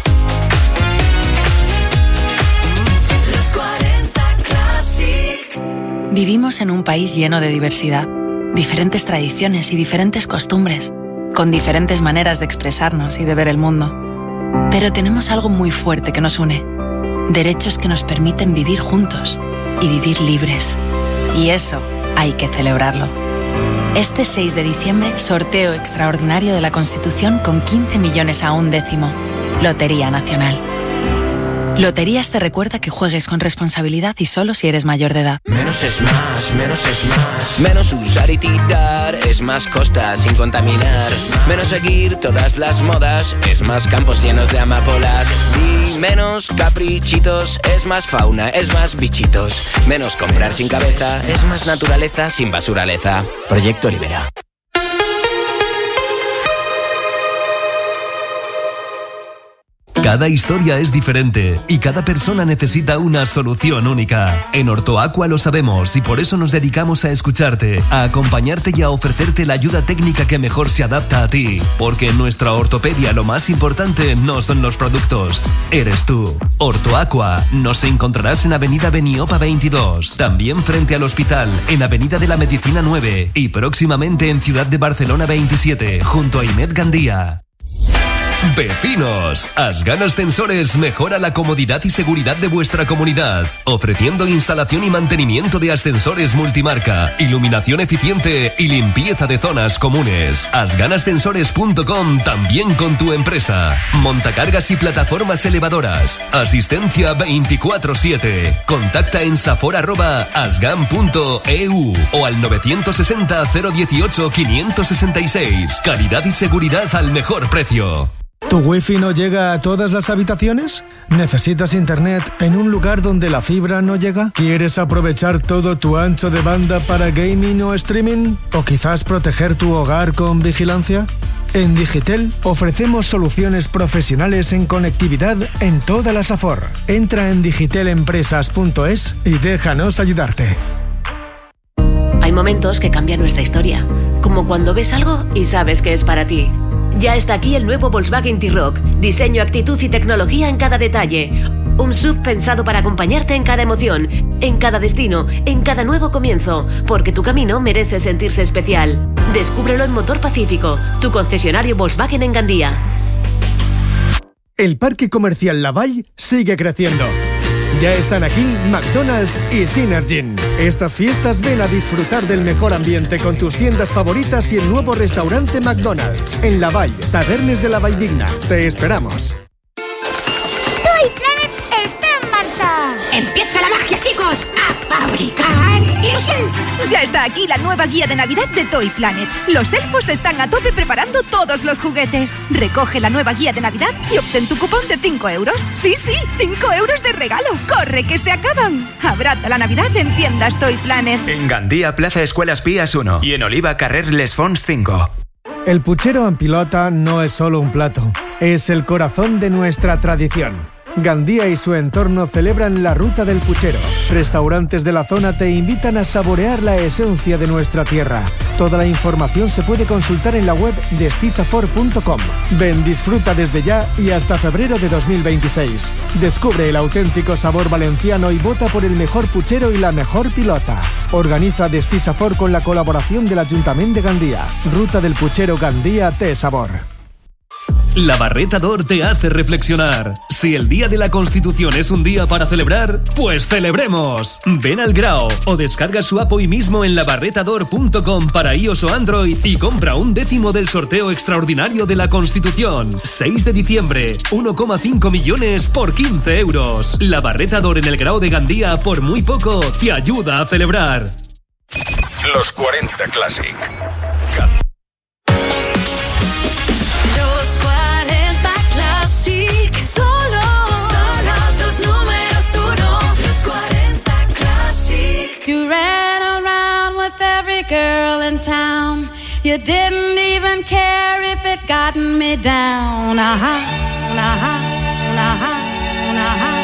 K: Los cuarenta Classic.
O: Vivimos en un país lleno de diversidad, diferentes tradiciones y diferentes costumbres, con diferentes maneras de expresarnos y de ver el mundo. Pero tenemos algo muy fuerte que nos une: derechos que nos permiten vivir juntos y vivir libres. Y eso hay que celebrarlo. Este seis de diciembre, sorteo extraordinario de la Constitución con quince millones a un décimo. Lotería Nacional. Loterías te recuerda que juegues con responsabilidad y solo si eres mayor de edad.
P: Menos es más, menos es más. Menos usar y tirar, es más costa sin contaminar. Menos seguir todas las modas, es más campos llenos de amapolas. Y menos caprichitos, es más fauna, es más bichitos. Menos comprar sin cabeza, es más naturaleza sin basuraleza. Proyecto Libera.
Q: Cada historia es diferente y cada persona necesita una solución única. En Ortoaqua lo sabemos y por eso nos dedicamos a escucharte, a acompañarte y a ofrecerte la ayuda técnica que mejor se adapta a ti. Porque en nuestra ortopedia lo más importante no son los productos, eres tú. Ortoaqua nos encontrarás en Avenida Beniopa veintidós, también frente al hospital, en Avenida de la Medicina nueve y próximamente en Ciudad de Barcelona veintisiete, junto a Imed Gandía. Vecinos, Asgan Ascensores mejora la comodidad y seguridad de vuestra comunidad, ofreciendo instalación y mantenimiento de ascensores multimarca, iluminación eficiente y limpieza de zonas comunes. asgan ascensores punto com, también con tu empresa. Montacargas y plataformas elevadoras. Asistencia veinticuatro siete. Contacta en safor arroba asgan punto e u o al novecientos sesenta, cero dieciocho, quinientos sesenta y seis. Calidad y seguridad al mejor precio.
R: ¿Tu wifi no llega a todas las habitaciones? ¿Necesitas internet en un lugar donde la fibra no llega? ¿Quieres aprovechar todo tu ancho de banda para gaming o streaming? ¿O quizás proteger tu hogar con vigilancia? En Digitel ofrecemos soluciones profesionales en conectividad en toda la Safor. Entra en digitelempresas punto es y déjanos ayudarte.
S: Hay momentos que cambian nuestra historia, como cuando ves algo y sabes que es para ti. Ya está aquí el nuevo Volkswagen T-Roc. Diseño, actitud y tecnología en cada detalle. Un S U V pensado para acompañarte en cada emoción, en cada destino, en cada nuevo comienzo, porque tu camino merece sentirse especial. Descúbrelo en Motor Pacífico, tu concesionario Volkswagen en Gandía.
R: El Parque Comercial Laval sigue creciendo. Ya están aquí McDonald's y Synergy. Estas fiestas ven a disfrutar del mejor ambiente con tus tiendas favoritas y el nuevo restaurante McDonald's en Laval, Tabernes de la Valldigna. Te esperamos.
K: Toy Planet está en marcha. ¡Empieza la magia, chicos! ¡A fabricar ilusión!
T: Ya está aquí la nueva guía de Navidad de Toy Planet. Los elfos están a tope preparando todos los juguetes. Recoge la nueva guía de Navidad y obtén tu cupón de cinco euros. Sí, sí, cinco euros de regalo. ¡Corre, que se acaban! Abraza la Navidad en tiendas Toy Planet.
U: En Gandía, Plaza Escuelas Pías uno. Y en Oliva, Carrer Les Fonts cinco.
R: El puchero en pilota no es solo un plato. Es el corazón de nuestra tradición. Gandía y su entorno celebran la Ruta del Puchero. Restaurantes de la zona te invitan a saborear la esencia de nuestra tierra. Toda la información se puede consultar en la web de stisafor punto com. Ven, disfruta desde ya y hasta febrero de dos mil veintiséis. Descubre el auténtico sabor valenciano y vota por el mejor puchero y la mejor pilota. Organiza Destisafor con la colaboración del Ayuntamiento de Gandía. Ruta del Puchero Gandía Té Sabor.
Q: La Barreta d'Or te hace reflexionar. Si el Día de la Constitución es un día para celebrar, pues celebremos. Ven al Grao o descarga su app hoy mismo en la barreta dor punto com para iOS o Android y compra un décimo del sorteo extraordinario de la Constitución. seis de diciembre, uno coma cinco millones por quince euros. La Barreta d'Or en el Grao de Gandía por muy poco te ayuda a celebrar.
B: Los cuarenta Classic.
K: Girl in town, you didn't even care if it gotten me down. Aha, aha, aha, aha.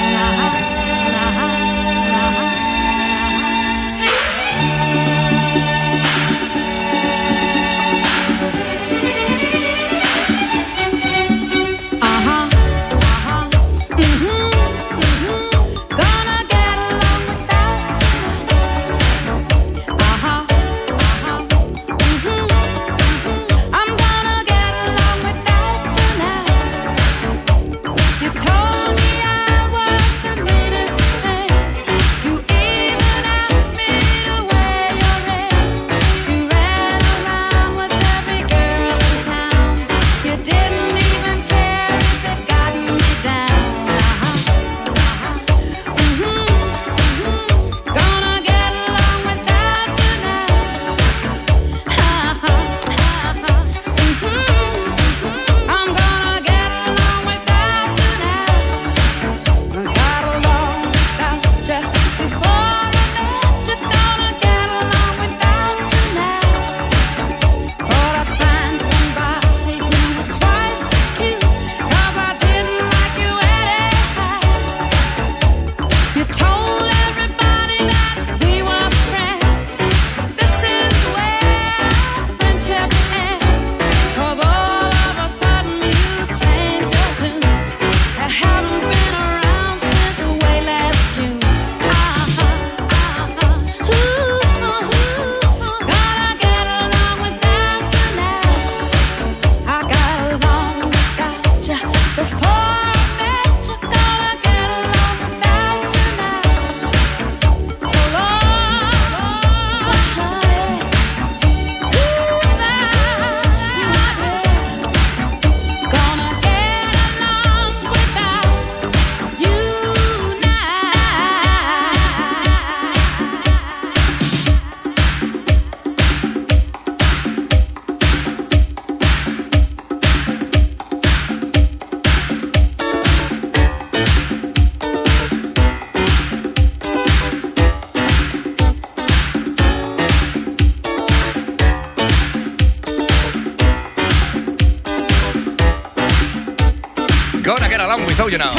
D: You know.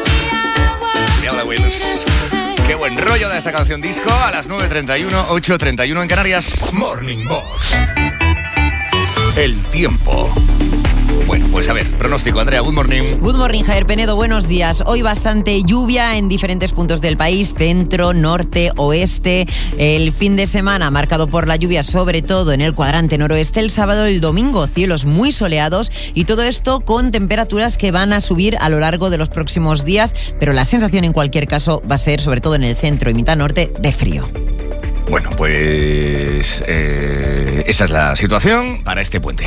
D: Diabla Wills. Qué buen rollo de esta canción disco. A las nueve treinta y uno, ocho treinta y uno en Canarias.
B: Morning Box. El tiempo.
D: Bueno, pues a ver, pronóstico, Andrea, good morning.
E: Good morning, Javier Penedo, buenos días. Hoy bastante lluvia en diferentes puntos del país, centro, norte, oeste. El fin de semana marcado por la lluvia, sobre todo en el cuadrante noroeste. El sábado y el domingo, cielos muy soleados y todo esto con temperaturas que van a subir a lo largo de los próximos días, pero la sensación en cualquier caso va a ser, sobre todo en el centro y mitad norte, de frío.
D: Bueno, pues eh, esa es la situación para este puente.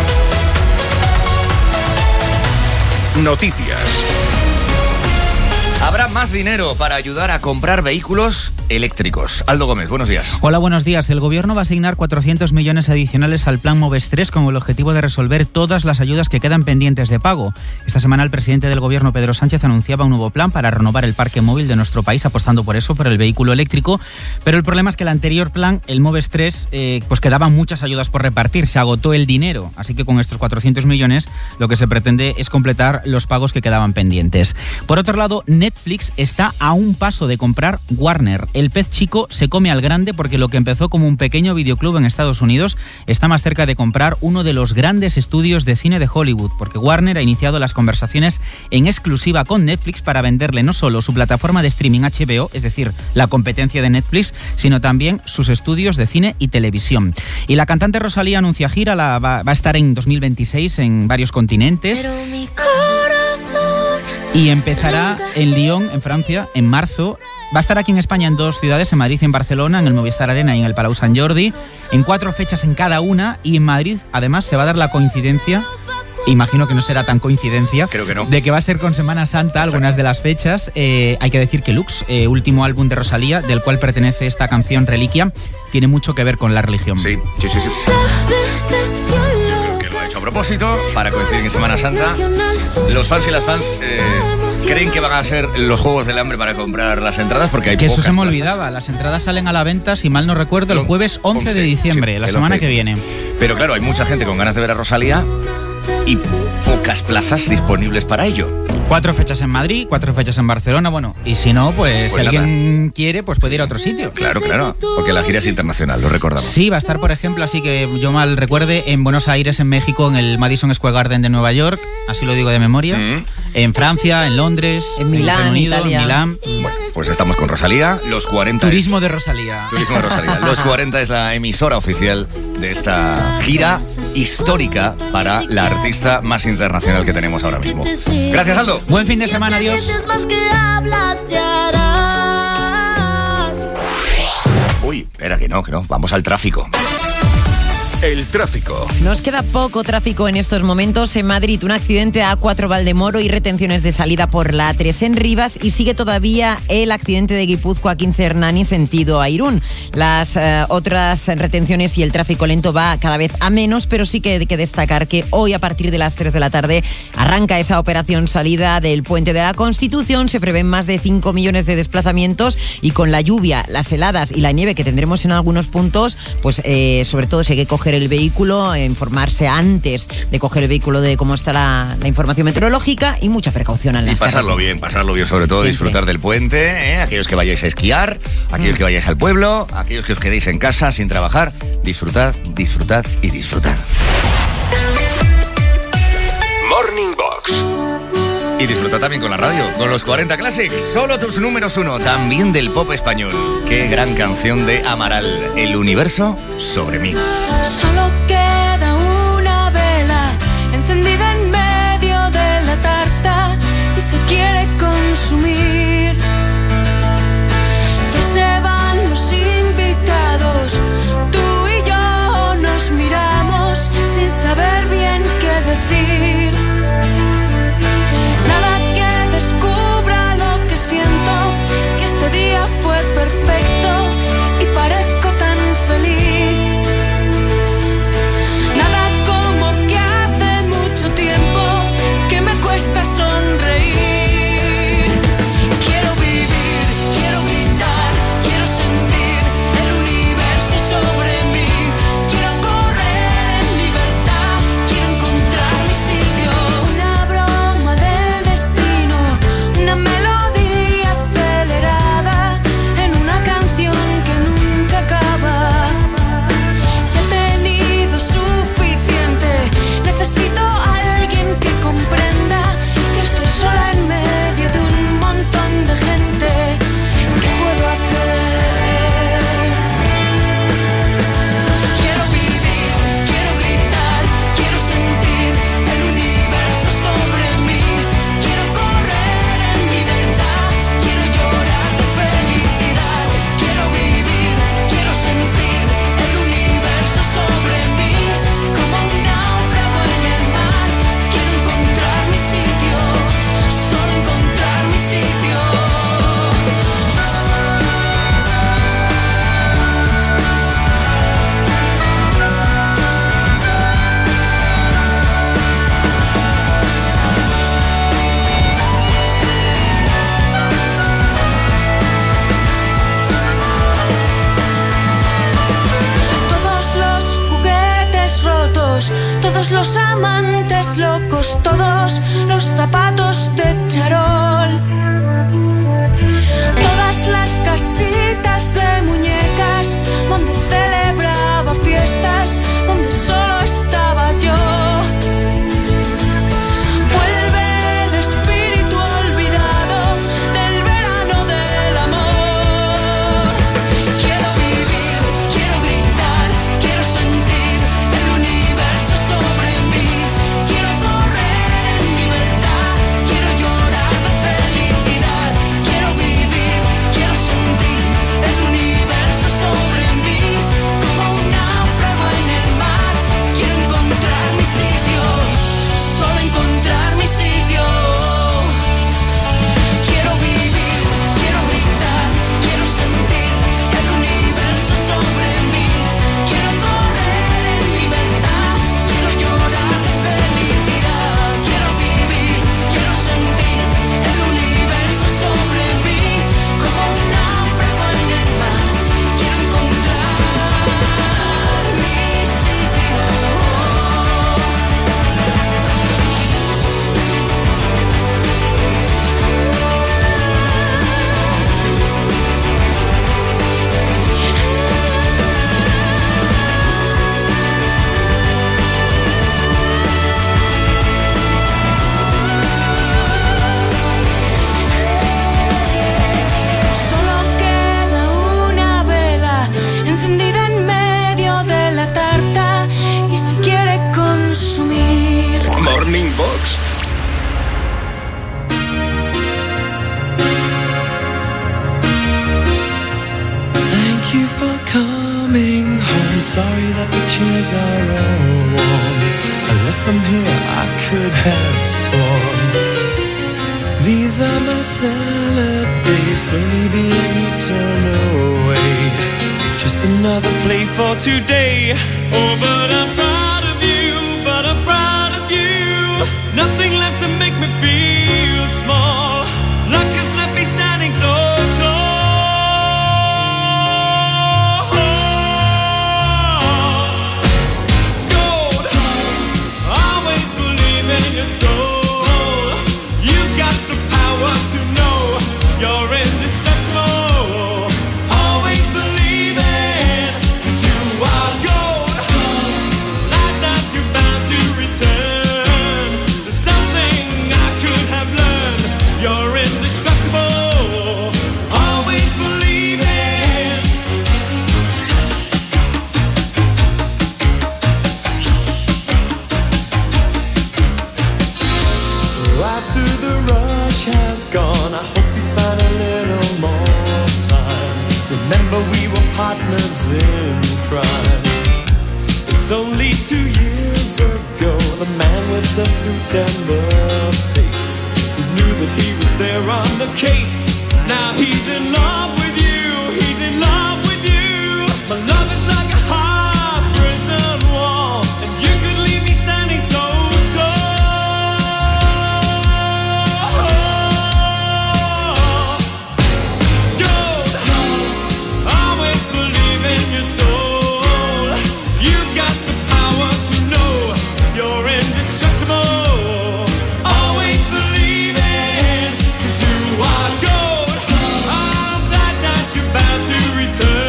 B: Noticias.
D: Habrá más dinero para ayudar a comprar vehículos eléctricos. Aldo Gómez, buenos días.
A: Hola, buenos días. El gobierno va a asignar cuatrocientos millones adicionales al plan Moves tres con el objetivo de resolver todas las ayudas que quedan pendientes de pago. Esta semana el presidente del gobierno, Pedro Sánchez, anunciaba un nuevo plan para renovar el parque móvil de nuestro país, apostando por eso, por el vehículo eléctrico. Pero el problema es que el anterior plan, el Moves tres, eh, pues quedaban muchas ayudas por repartir, se agotó el dinero. Así que con estos cuatrocientos millones lo que se pretende es completar los pagos que quedaban pendientes. Por otro lado, Netflix está a un paso de comprar Warner. El pez chico se come al grande porque lo que empezó como un pequeño videoclub en Estados Unidos está más cerca de comprar uno de los grandes estudios de cine de Hollywood, porque Warner ha iniciado las conversaciones en exclusiva con Netflix para venderle no solo su plataforma de streaming H B O, es decir, la competencia de Netflix, sino también sus estudios de cine y televisión. Y la cantante Rosalía anuncia gira, la va, va a estar en dos mil veintiséis en varios continentes.
K: Pero mi corazón
A: Y empezará en Lyon, en Francia, en marzo. Va a estar aquí en España en dos ciudades, en Madrid y en Barcelona, en el Movistar Arena y en el Palau Sant Jordi, en cuatro fechas en cada una. Y en Madrid, además, se va a dar la coincidencia, imagino que no será tan coincidencia,
D: Creo que no.
A: de que va a ser con Semana Santa algunas de las fechas. Eh, hay que decir que Lux, eh, último álbum de Rosalía, del cual pertenece esta canción Reliquia, tiene mucho que ver con la religión.
D: Sí, sí, sí, sí. Creo que lo ha hecho a propósito, para coincidir en Semana Santa. Los fans y las fans eh, creen que van a ser los Juegos del Hambre para comprar las entradas, porque hay
A: Que eso
D: pocas
A: se me
D: plazas.
A: olvidaba, las entradas salen a la venta, si mal no recuerdo, el jueves once de diciembre,
D: sí,
A: la
D: el
A: semana
D: once
A: que
D: de
A: viene.
D: diciembre. Pero claro, hay mucha gente con ganas de ver a Rosalía y pocas plazas disponibles para ello.
A: Cuatro fechas en Madrid, cuatro fechas en Barcelona, bueno, y si no, pues,
D: Pues
A: si alguien quiere, pues puede ir a otro sitio.
D: Claro, claro, porque la gira es internacional, lo recordamos.
A: Sí, va a estar, por ejemplo, así que yo mal recuerde, en Buenos Aires, en México, en el Madison Square Garden de Nueva York, así lo digo de memoria,
D: Mm.
A: en Francia, en Londres, en
E: Milán,
A: Reino Unido,
E: Italia.
A: en Milán.
D: Bueno, pues estamos con Rosalía, los cuarenta.
A: Turismo
D: es-
A: de Rosalía.
D: Turismo de Rosalía. Los cuarenta es la emisora oficial de esta gira histórica para la artista más internacional que tenemos ahora mismo. Gracias, Aldo.
A: Buen fin de semana, adiós.
K: más que hablas te harán.
D: Uy, espera que no, que no. Vamos al tráfico.
B: El tráfico.
E: Nos queda poco tráfico en estos momentos. En Madrid, un accidente a A cuatro Valdemoro y retenciones de salida por la A tres en Rivas, y sigue todavía el accidente de Guipúzcoa quince Hernani sentido a Irún. Las eh, otras retenciones y el tráfico lento va cada vez a menos, pero sí que hay que destacar que hoy a partir de las tres de la tarde arranca esa operación salida del Puente de la Constitución. Se prevén más de cinco millones de desplazamientos, y con la lluvia, las heladas y la nieve que tendremos en algunos puntos, pues eh, sobre todo si hay que coger el vehículo, eh, informarse antes de coger el vehículo de cómo está la, la información meteorológica, y mucha precaución en
D: Y
E: las
D: pasarlo
E: carreteras.
D: bien, pasarlo bien, sobre todo
E: Siempre.
D: disfrutar del puente, ¿eh? Aquellos que vayáis a esquiar, aquellos que vayáis al pueblo, aquellos que os quedéis en casa sin trabajar, disfrutad, disfrutad y disfrutad.
B: Morning Box.
D: Y disfruta también con la radio, con los cuarenta Classics, solo tus números uno, también del pop español. Qué gran canción de Amaral, El universo sobre mí.
K: Solo queda una vela encendida en medio de la tarta y se quiere consumir. Ya se van los invitados, tú y yo nos miramos sin saber bien qué decir. Nada que descubra lo que siento, que este día fue perfecto y parezco tan feliz. todos, todos los amantes locos, todos los zapatos de charol, todas las casitas de muñecas donde celebraba fiestas, donde solo estaba yo. Vuelve el espíritu olvidado del verano del amor. Quiero vivir, quiero gritar, quiero sentir el universo sobre mí. Quiero correr en libertad, quiero llorar de felicidad. Quiero vivir, quiero sentir el universo sobre mí. Como un náufrago en el mar, quiero encontrar mi sitio, solo encontrar mi sitio. Quiero vivir, quiero gritar, quiero sentir el universo sobre mí. Quiero correr en libertad, quiero llorar de felicidad. Quiero vivir, quiero sentir el universo sobre mí. Como un náufrago en el mar, quiero encontrar mi sitio. Solo queda una vela encendida en medio de la tarta y si quiere consumir.
B: Morning Box.
F: Thank you for coming home. Sorry that the chairs are all warm. I left them here, I could have sworn. These are my salad days, slowly being eaten away. Just another play for today. Oh, but I'm proud of you, but I'm proud of you. Nothing left to make me feel small. Luck has left me standing so tall. Gold, always believe in your soul. You've got the power to know you're indestructible. Always believe it, 'cause you are gold. Like that you're bound to return. There's something I could have learned. You're indestructible. Always believe it. So after the rush has gone, I hope you find a little more time. Remember we were partners in crime. It's only two years ago, the man with the suit and the face, who knew that he was there on the case. Now he's in love with you, he's in love with you. My love is like a high prison wall, and you could leave me standing so tall. Gold, always believe in your soul. You've got the power to know you're indestructible. Always believe it, 'cause you are gold. I'm glad that you're bound to return.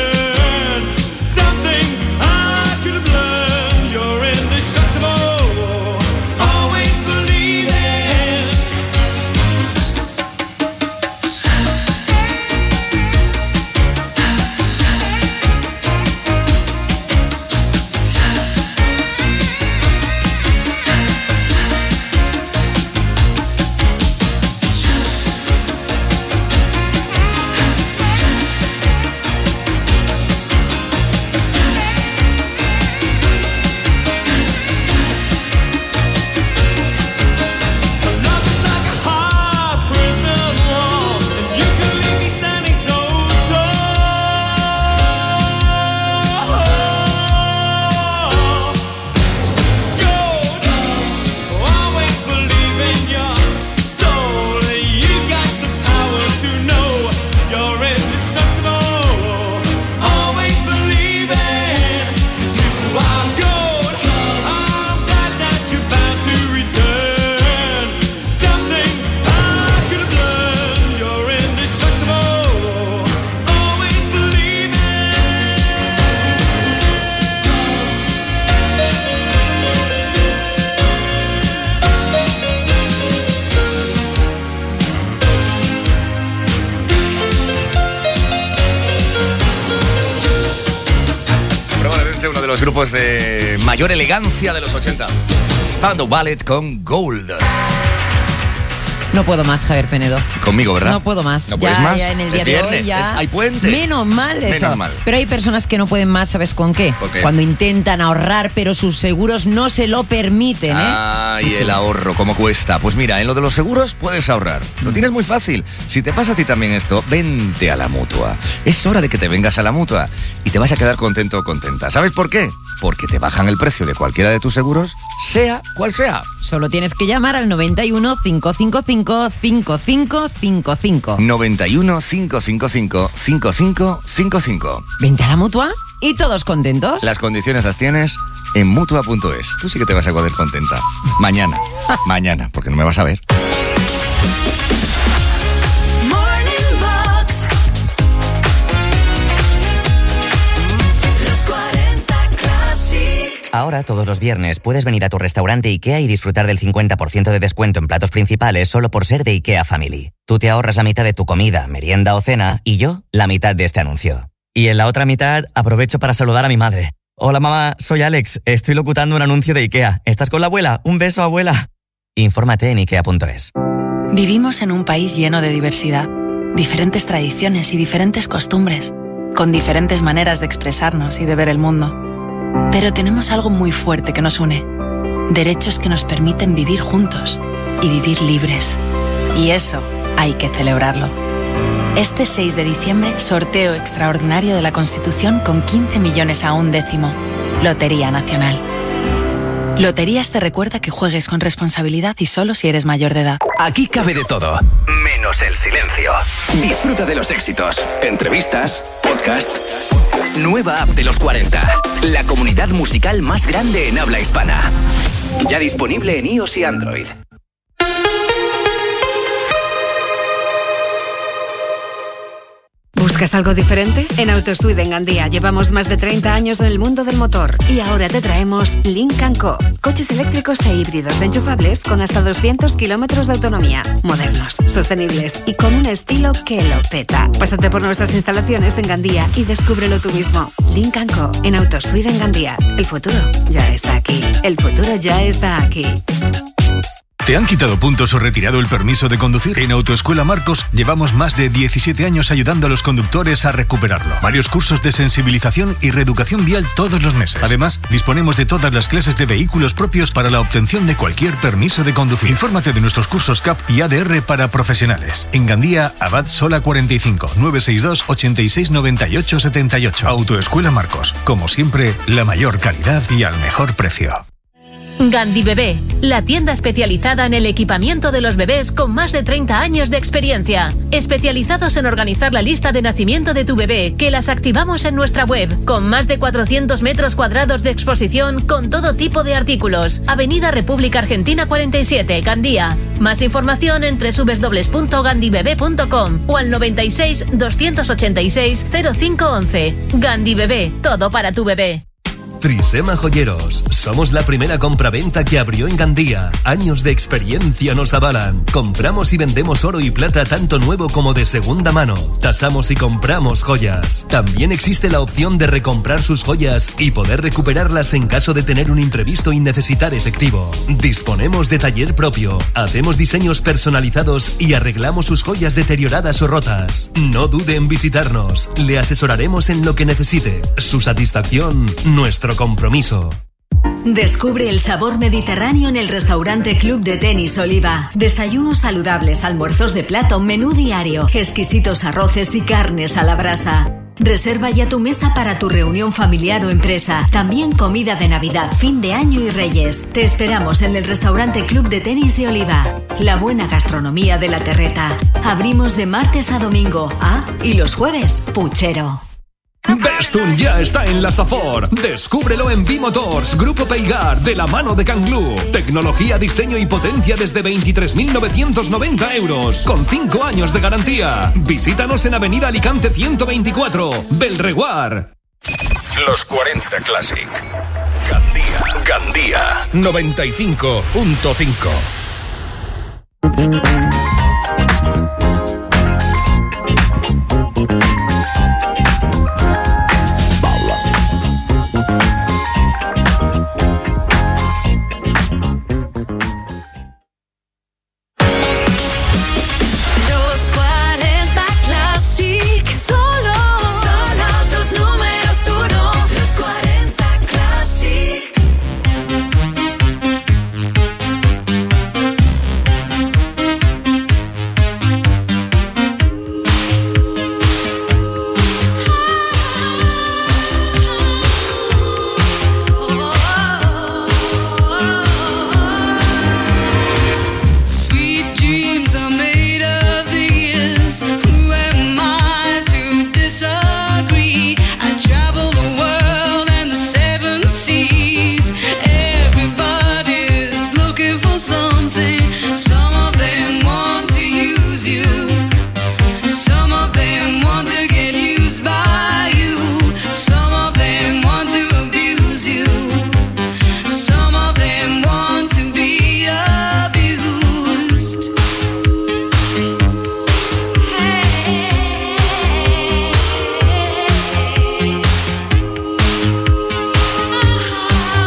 D: grupos de mayor elegancia de los ochenta. Spandau Ballet con Gold.
E: No puedo más, Javier Penedo.
D: Conmigo, ¿verdad?
E: No puedo más.
D: ¿No
E: ya,
D: puedes más?
E: ya en el día
D: Es
E: de
D: viernes,
E: hoy ya...
D: hay puente.
E: Menos mal eso.
D: Menos mal.
E: Pero hay personas que no pueden más, ¿sabes con qué?
D: ¿Por qué?
E: Cuando intentan ahorrar, pero sus seguros no se lo permiten, ¿eh?
D: Ah,
E: Sí,
D: y
E: sí.
D: el ahorro, ¿cómo cuesta? Pues mira, en lo de los seguros puedes ahorrar. Lo tienes muy fácil. Si te pasa a ti también esto, vente a la Mutua. Es hora de que te vengas a la Mutua y te vas a quedar contento o contenta. ¿Sabes por qué? Porque te bajan el precio de cualquiera de tus seguros, sea cual sea.
E: Solo tienes que llamar al noventa y uno, cinco cinco cinco, cinco cinco cinco cinco.
D: noventa y uno, cinco cinco cinco, cinco cinco cinco cinco.
E: Vente a la Mutua y todos contentos.
D: Las condiciones las tienes en Mutua punto es. Tú sí que te vas a poder contenta. Mañana. Mañana, porque no me vas a ver.
K: Morning Box. Los cuarenta Classic.
G: Ahora, todos los viernes, puedes venir a tu restaurante IKEA y disfrutar del cincuenta por ciento de descuento en platos principales solo por ser de IKEA Family. Tú te ahorras la mitad de tu comida, merienda o cena y yo la mitad de este anuncio. Y en la otra mitad, aprovecho para saludar a mi madre. Hola mamá, soy Alex, estoy locutando un anuncio de IKEA. ¿Estás con la abuela? Un beso, abuela. Infórmate en ikea punto es.
O: Vivimos en un país lleno de diversidad, diferentes tradiciones y diferentes costumbres, con diferentes maneras de expresarnos y de ver el mundo. Pero tenemos algo muy fuerte que nos une, derechos que nos permiten vivir juntos y vivir libres. Y eso hay que celebrarlo. Este seis de diciembre, sorteo extraordinario de la Constitución con quince millones a un décimo. Lotería Nacional. Loterías te recuerda que juegues con responsabilidad y solo si eres mayor de edad.
U: Aquí cabe de todo, menos el silencio. Disfruta de los éxitos, entrevistas, podcast. Nueva app de los cuarenta, la comunidad musical más grande en habla hispana. Ya disponible en iOS y Android.
V: ¿Buscas algo diferente? En Autosuite en Gandía llevamos más de treinta años en el mundo del motor y ahora te traemos Lynk and Co. Coches eléctricos e híbridos enchufables con hasta doscientos kilómetros de autonomía, modernos, sostenibles y con un estilo que lo peta. Pásate por nuestras instalaciones en Gandía y descúbrelo tú mismo. Lynk and Co. en Autosuite en Gandía. El futuro ya está aquí. El futuro ya está aquí.
W: ¿Te han quitado puntos o retirado el permiso de conducir? En Autoescuela Marcos llevamos más de diecisiete años ayudando a los conductores a recuperarlo. Varios cursos de sensibilización y reeducación vial todos los meses. Además, disponemos de todas las clases de vehículos propios para la obtención de cualquier permiso de conducir. Infórmate de nuestros cursos C A P y A D R para profesionales. En Gandía, Abad Sola cuarenta y cinco, nueve seis dos, ochenta y seis, noventa y ocho, setenta y ocho. Autoescuela Marcos. Como siempre, la mayor calidad y al mejor precio.
X: Gandhi Bebé, la tienda especializada en el equipamiento de los bebés con más de treinta años de experiencia. Especializados en organizar la lista de nacimiento de tu bebé, que las activamos en nuestra web, con más de cuatrocientos metros cuadrados de exposición con todo tipo de artículos. Avenida República Argentina cuarenta y siete, Gandía. Más información en doble u doble u doble u punto gandhi bebé punto com o al noventa y seis, doscientos ochenta y seis, cero cinco once. Gandhi Bebé, todo para tu bebé.
Q: Trisema Joyeros. Somos la primera compraventa que abrió en Gandía. Años de experiencia nos avalan. Compramos y vendemos oro y plata tanto nuevo como de segunda mano. Tasamos y compramos joyas. También existe la opción de recomprar sus joyas y poder recuperarlas en caso de tener un imprevisto y necesitar efectivo. Disponemos de taller propio. Hacemos diseños personalizados y arreglamos sus joyas deterioradas o rotas. No dude en visitarnos. Le asesoraremos en lo que necesite. Su satisfacción, nuestro compromiso.
Y: Descubre el sabor mediterráneo en el restaurante Club de Tenis Oliva. Desayunos saludables, almuerzos de plato, menú diario, exquisitos arroces y carnes a la brasa. Reserva ya tu mesa para tu reunión familiar o empresa. También comida de Navidad, fin de año y Reyes. Te esperamos en el restaurante Club de Tenis de Oliva. La buena gastronomía de la terreta. Abrimos de martes a domingo. Ah, y los jueves, puchero.
Z: Bestun ya está en la Safor. Descúbrelo en B-Motors, Grupo Peigar, de la mano de Canglú. Tecnología, diseño y potencia desde veintitrés mil novecientos noventa euros, con cinco años de garantía. Visítanos en Avenida Alicante ciento veinticuatro, Belreguard.
B: Los cuarenta Classic. Gandía. Gandía. noventa y cinco punto cinco.